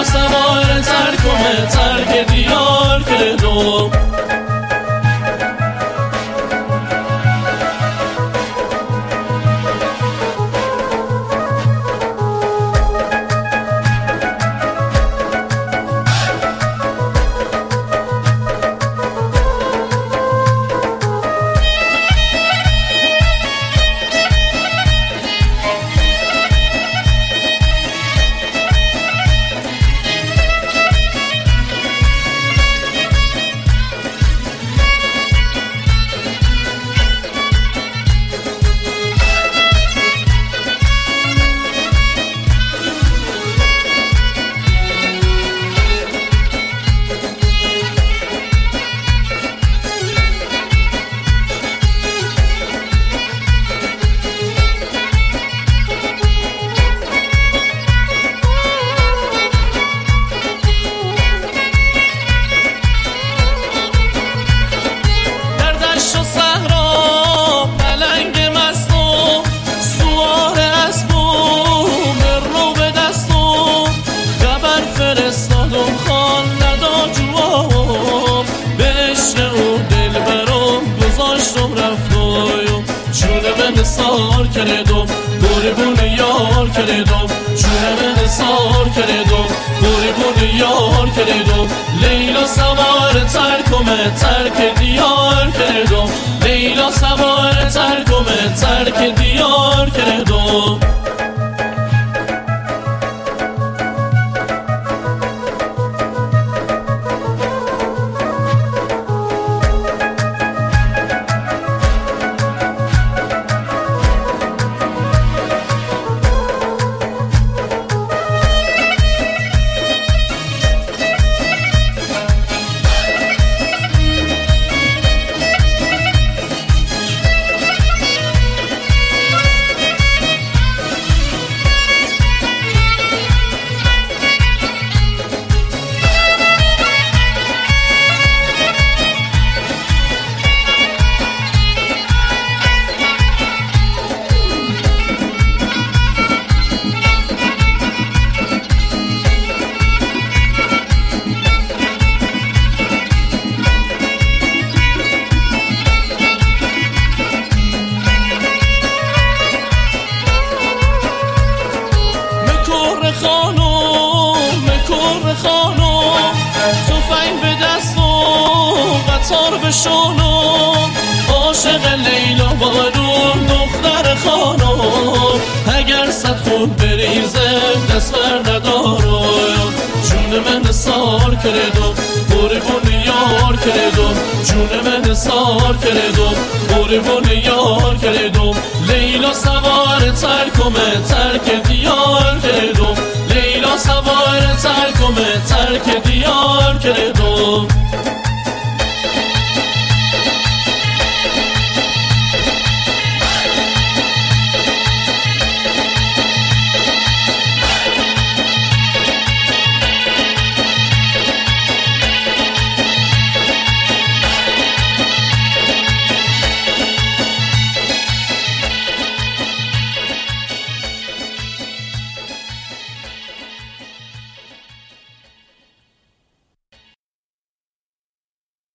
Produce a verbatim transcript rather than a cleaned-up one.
سوار ترکم ترک دیار کردم. سار کردم قربون یار کردم جونم نثار کردم قربون یار کردم لیلا سوار ترکم ترک دیار کردم لیلا سوار ترکم ترک دیار کردم. تار به شانم عاشق لیلا بارون دختر خانم اگر صد خون بریزه دست بر ندارم جون من سار کردم قربون یار کردم جون من سار کردم قربون یار کردم لیلا سوار ترکم ترک دیار کردم لیلا سوار ترکم